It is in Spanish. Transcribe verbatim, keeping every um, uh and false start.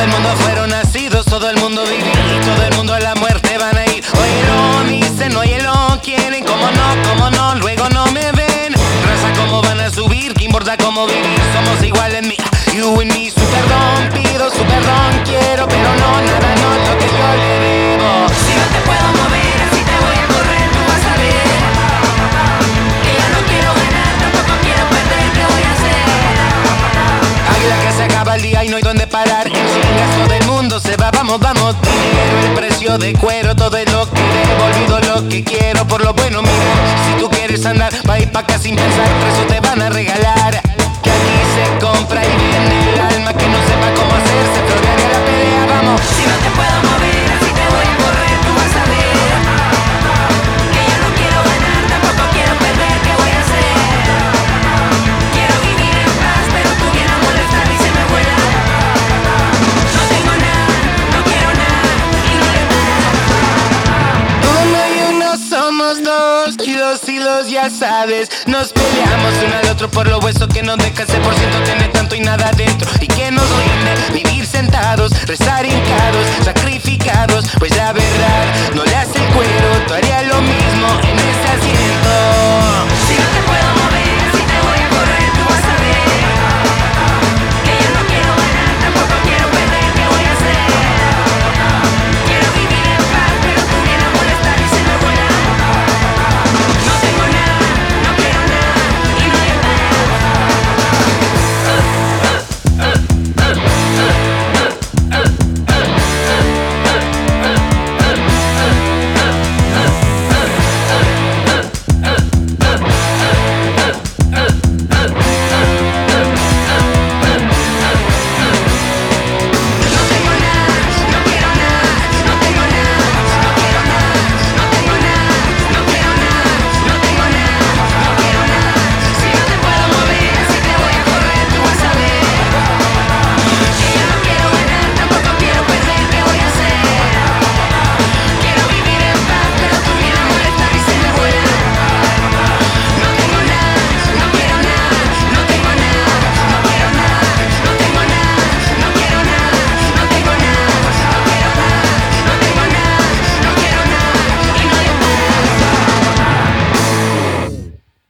Todo el mundo fueron nacidos, todo el mundo vivir y todo el mundo a la muerte van a ir. Óyelo, dicen, óyelo, quieren, como no, como no, luego no me ven. Raza, cómo van a subir, qué importa cómo vivir, somos iguales, me, you and me. Su perdón pido, su perdón quiero, pero no, nada, no lo que yo le debo. Si no te puedo mover, así te voy a correr, tú vas a ver. Que ya no quiero ganar, tampoco quiero perder, ¿qué voy a hacer? Águila que se acaba el día y no hay donde parar. En chingas todo el mundo se va, vamos, vamos. Dinero, el precio de cuero, todo es lo que debo. Olvido lo que quiero, por lo bueno, mira. Si tú quieres andar, va a ir pa' acá sin pensar, precio te van a regalar. Que aquí se compra y vende el alma que no sepa cómo hacerse, florear a la pelea, vamos. Si no te puedo mover, así te voy a correr, tú vas a ver. Que ya no quiero ganar, tampoco quiero perder, ¿qué voy a hacer? Quiero vivir en paz, pero tú vienes a molestar y se me vuela. No tengo nada, no quiero nada y no le Uno y uno somos dos, y dos y dos ya sabes. Nos peleamos uno al otro por lo hueso que nos deja ese por ciento, tiene tanto y nada dentro. Y